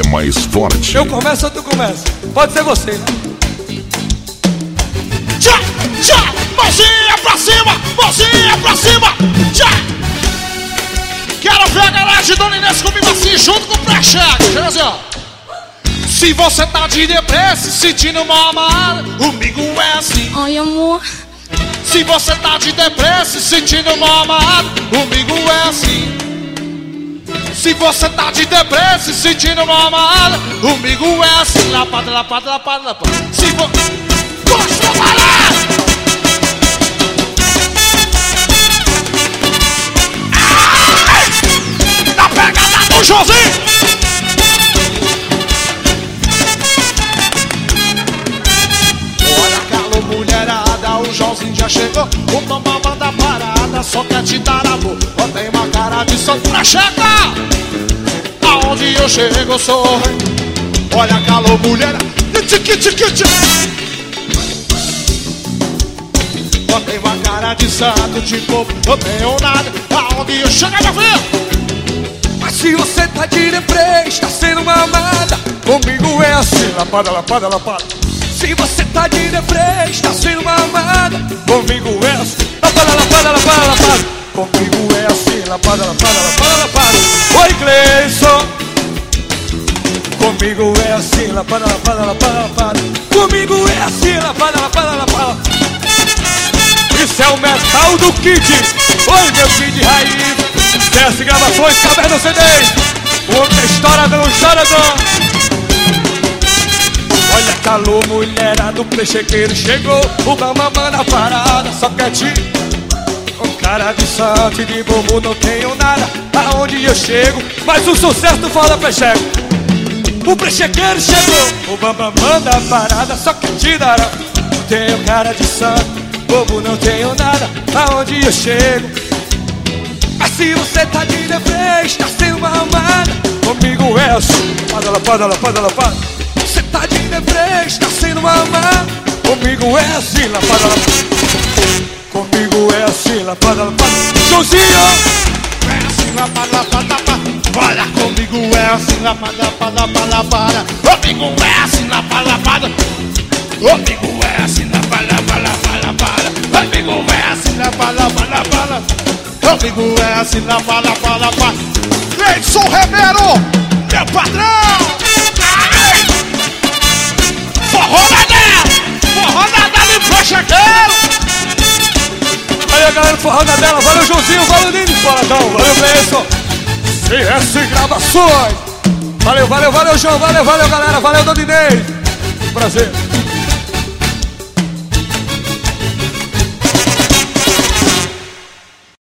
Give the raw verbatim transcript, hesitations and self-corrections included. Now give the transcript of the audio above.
mais forte. Eu começo ou tu começa? Pode ser você. Tchá, tchá, mãozinha pra cima, mãozinha pra cima, tchá. Quero ver a galera de Dona Inês comigo assim, junto com o pré-cheque. Chega assim, ó. Se você tá de depressa, se sentindo mal amado, comigo é assim. Ai, amor. Se você tá de depressa, se sentindo mal amado, comigo é assim. Se você tá de depressa, se sentindo mal amado, comigo é assim. Lapada, lapada, lapada, lapada. Se você... Gosta parar! Ai! Na pegada do Josinho! Mulherada, o Joãozinho já chegou. O mamãe manda parada, só quer te dar amor. Ó, tem uma cara de santo pra chegar. Aonde eu chego eu sou rei. Olha calor, mulherada. Ó, tem uma cara de santo, tipo, eu tenho nada. Aonde eu chego, meu filho. Mas se você tá de depressa, está sendo mamada, comigo é assim. Lapada, lapada, lapada. Se você tá de depressa, está sendo mamada, comigo é assim. Lapada, lapada, lapada, lapada. Comigo é assim. Lapada, lapada, lapada, lapada. Oi, Cleison. Comigo é assim. Lapada, lapada, lapada, lapada. Comigo é assim. Lapada, lapada, lapada. Isso é o metal do Kid. Oi, meu Kid raiz. Desce gravações, Caverna C D. O homem é estouradão, estouradão. Olha calor, mulherada, do prechequeiro chegou. O mamamã na parada, só quer te... Com cara de santo e de bobo não tenho nada. Aonde eu chego, mas o sucesso fala precheco. O prechequeiro chegou. O mamamã na parada, só quer te dar. Não tenho cara de santo, bobo não tenho nada. Aonde eu chego. Mas se você tá de depressa, está sendo mamada, comigo é assim. Lapada, lapada, lapada, lapada. Você tá de depressa, está sendo mamado, comigo é assim, lapada, lapada. Comigo é assim, lapada, lapada. Joãozinho! É assim, lapada, lapada, lapada. Olha, comigo é assim, lapada, lapada, lapada, lapada. Comigo é assim, lapada, lapada. Comigo é assim, lapada, lapada, lapada, lapada. Comigo é assim, lapada, lapada, lapada. Comigo é assim, lapada, lapada, lapada. Cleison Ribeiro, meu patrão! Forró na dela! Forró na dela e prechequeiro! Aí a galera do Forró na dela, valeu Joãozinho, valeu Nini, Boladão, valeu Cleison. C S Gravações. Valeu, valeu, valeu João, valeu, valeu galera, valeu Dona Inês. Prazer.